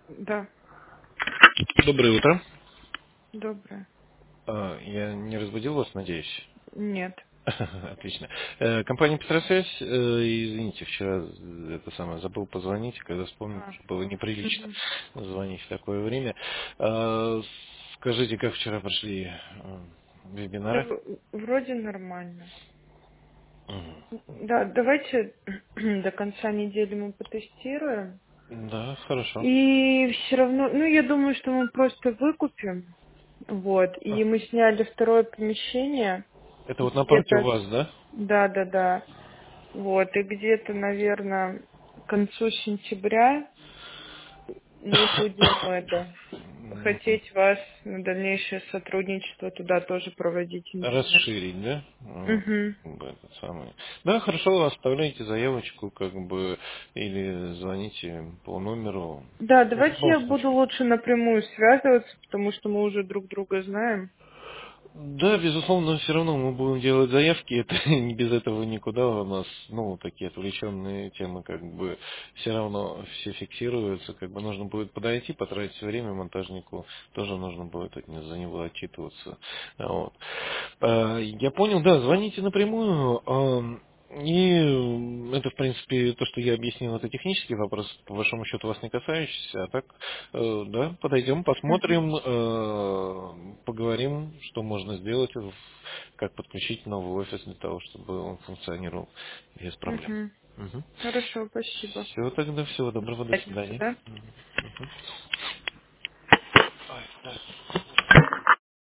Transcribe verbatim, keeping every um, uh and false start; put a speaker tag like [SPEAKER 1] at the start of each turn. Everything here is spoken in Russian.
[SPEAKER 1] Да,
[SPEAKER 2] Доброе утро.
[SPEAKER 1] доброе.
[SPEAKER 2] А, Я не разбудил вас, надеюсь?
[SPEAKER 1] Нет.
[SPEAKER 2] Отлично. Э, Компания Петросвязь, э, извините, вчера э, это самое забыл позвонить, когда вспомнил,
[SPEAKER 1] А,
[SPEAKER 2] что было неприлично
[SPEAKER 1] мгм.
[SPEAKER 2] звонить в такое время. А, Скажите, как вчера прошли э,
[SPEAKER 1] Да,
[SPEAKER 2] вебинары?
[SPEAKER 1] в- вроде нормально.
[SPEAKER 2] Мгм.
[SPEAKER 1] Да, давайте до конца недели мы потестируем.
[SPEAKER 2] Да, хорошо.
[SPEAKER 1] И все равно, ну, я думаю, что мы просто выкупим. Вот. И
[SPEAKER 2] А,
[SPEAKER 1] мы сняли второе помещение.
[SPEAKER 2] Это вот на парке у
[SPEAKER 1] Где-то,
[SPEAKER 2] вас, да?
[SPEAKER 1] да, да, да. Вот. И где-то, наверное, к концу сентября мы будем это
[SPEAKER 2] Мгм.
[SPEAKER 1] хотеть вас на дальнейшее сотрудничество туда тоже проводить интернет.
[SPEAKER 2] Расширить, да? Вот,
[SPEAKER 1] Угу.
[SPEAKER 2] как бы этот самый. Да, хорошо, оставляйте заявочку, как бы, или звоните по номеру.
[SPEAKER 1] Да,
[SPEAKER 2] В
[SPEAKER 1] давайте
[SPEAKER 2] любом
[SPEAKER 1] я буду
[SPEAKER 2] случае.
[SPEAKER 1] лучше напрямую связываться, потому что мы уже друг друга знаем.
[SPEAKER 2] Да, безусловно, все равно мы будем делать заявки, это не без этого никуда у нас, ну, такие отвлеченные темы, как бы, все равно все фиксируются, как бы нужно будет подойти, потратить время монтажнику, тоже нужно будет от- за него отчитываться. Вот. А, Я понял, да, звоните напрямую, ам, и м, это, в принципе, то, что я объяснил, это технический вопрос, по вашему счету вас не касающийся, а так, э, да, подойдем,
[SPEAKER 1] Угу.
[SPEAKER 2] посмотрим, э, поговорим, что можно сделать, в- как подключить новый офис для того, чтобы он функционировал без проблем.
[SPEAKER 1] Угу. Хорошо, спасибо.
[SPEAKER 2] Все, тогда всего доброго, до
[SPEAKER 1] Пятница,
[SPEAKER 2] свидания.
[SPEAKER 1] да?
[SPEAKER 2] Мгм. Ой, да.